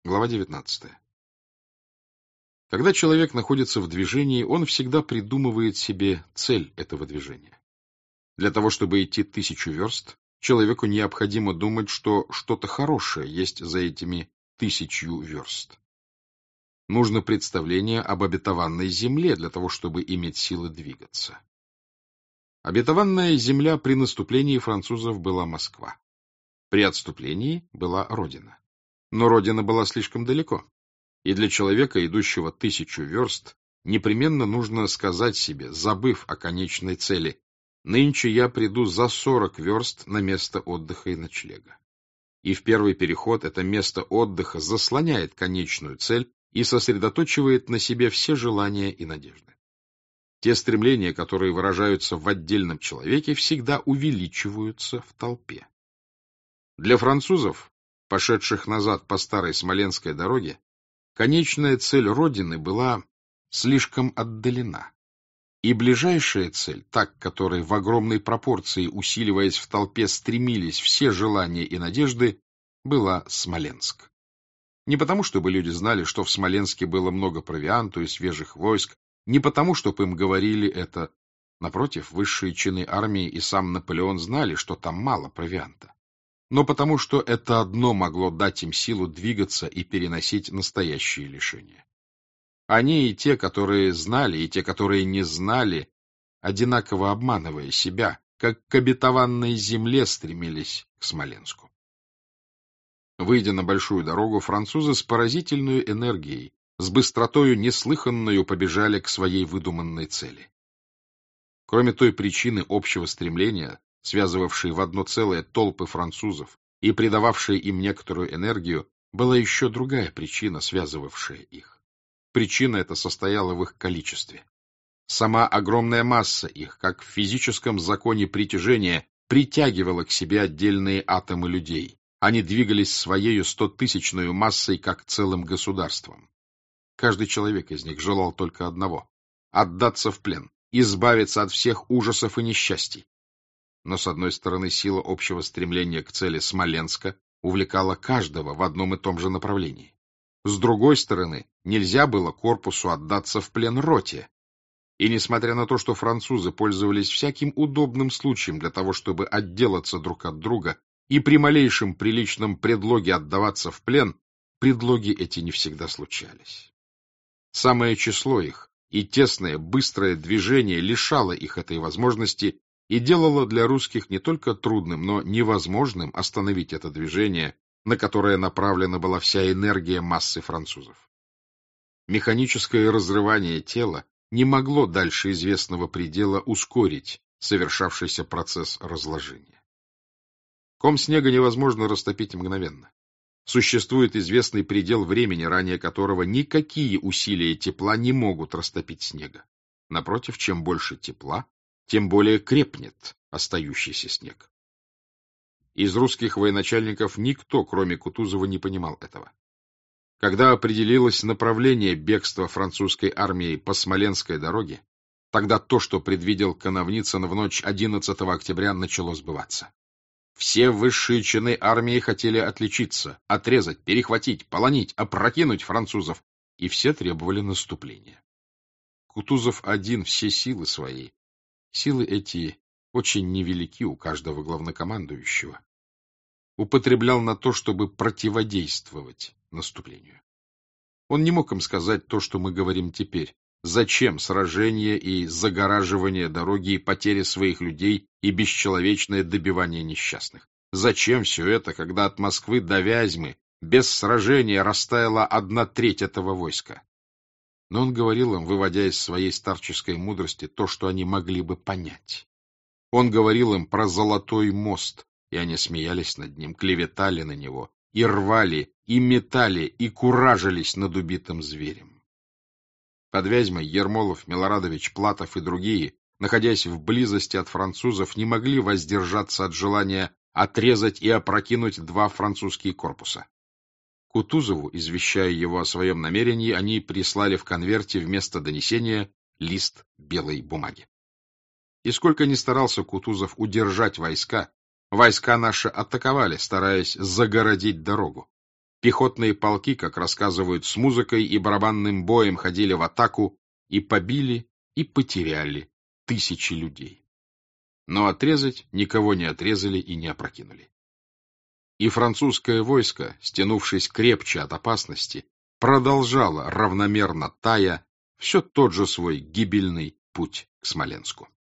Глава 19. Когда человек находится в движении, он всегда придумывает себе цель этого движения. Для того, чтобы идти 1000 верст, человеку необходимо думать, что что-то хорошее есть за этими 1000 верст. Нужно представление об обетованной земле для того, чтобы иметь силы двигаться. Обетованная земля при наступлении французов была Москва. При отступлении была Родина. Но Родина была слишком далеко. И для человека, идущего 1000 верст, непременно нужно сказать себе, забыв о конечной цели: «Нынче я приду за 40 верст на место отдыха и ночлега». И в первый переход это место отдыха заслоняет конечную цель и сосредоточивает на себе все желания и надежды. Те стремления, которые выражаются в отдельном человеке, всегда увеличиваются в толпе. Для французов, пошедших назад по старой Смоленской дороге, конечная цель Родины была слишком отдалена, и ближайшая цель, та, к которой в огромной пропорции, усиливаясь в толпе, стремились все желания и надежды, была Смоленск. Не потому, чтобы люди знали, что в Смоленске было много провианту и свежих войск, не потому, чтобы им говорили это. Напротив, высшие чины армии и сам Наполеон знали, что там мало провианта. Но потому, что это одно могло дать им силу двигаться и переносить настоящие лишения. Они и те, которые знали, и те, которые не знали, одинаково обманывая себя, как к обетованной земле стремились к Смоленску. Выйдя на большую дорогу, французы с поразительной энергией, с быстротою неслыханною побежали к своей выдуманной цели. Кроме той причины общего стремления, связывавшей в одно целое толпы французов и придававшей им некоторую энергию, была еще другая причина, связывавшая их. Причина эта состояла в их количестве. Сама огромная масса их, как в физическом законе притяжения, притягивала к себе отдельные атомы людей. Они двигались своею 100-тысячную массой, как целым государством. Каждый человек из них желал только одного — отдаться в плен, избавиться от всех ужасов и несчастий. Но, с одной стороны, сила общего стремления к цели Смоленска увлекала каждого в одном и том же направлении. С другой стороны, нельзя было корпусу отдаться в плен роте. И несмотря на то, что французы пользовались всяким удобным случаем для того, чтобы отделаться друг от друга и при малейшем приличном предлоге отдаваться в плен, предлоги эти не всегда случались. Самое число их и тесное, быстрое движение лишало их этой возможности и делало для русских не только трудным, но невозможным остановить это движение, на которое направлена была вся энергия массы французов. Механическое разрывание тела не могло дальше известного предела ускорить совершавшийся процесс разложения. Ком снега невозможно растопить мгновенно. Существует известный предел времени, ранее которого никакие усилия тепла не могут растопить снега. Напротив, чем больше тепла, тем более крепнет остающийся снег. Из русских военачальников никто, кроме Кутузова, не понимал этого. Когда определилось направление бегства французской армии по Смоленской дороге, тогда то, что предвидел Коновницын в ночь 11 октября, начало сбываться. Все высшие чины армии хотели отличиться, отрезать, перехватить, полонить, опрокинуть французов, и все требовали наступления. Кутузов один все силы свои, силы эти очень невелики у каждого главнокомандующего, употреблял на то, чтобы противодействовать наступлению. Он не мог им сказать то, что мы говорим теперь. Зачем сражение и загораживание дороги и потери своих людей и бесчеловечное добивание несчастных? Зачем все это, когда от Москвы до Вязьмы без сражения растаяла 1/3 этого войска? Но он говорил им, выводя из своей старческой мудрости то, что они могли бы понять. Он говорил им про Золотой мост, и они смеялись над ним, клеветали на него, и рвали, и метали, и куражились над убитым зверем. Под Вязьмой Ермолов, Милорадович, Платов и другие, находясь в близости от французов, не могли воздержаться от желания отрезать и опрокинуть 2 французские корпуса. Кутузову, извещая его о своем намерении, они прислали в конверте вместо донесения лист белой бумаги. И сколько ни старался Кутузов удержать войска, войска наши атаковали, стараясь загородить дорогу. Пехотные полки, как рассказывают, с музыкой и барабанным боем ходили в атаку и побили, и потеряли тысячи людей. Но отрезать никого не отрезали и не опрокинули. И французское войско, стянувшись крепче от опасности, продолжало, равномерно тая, все тот же свой гибельный путь к Смоленску.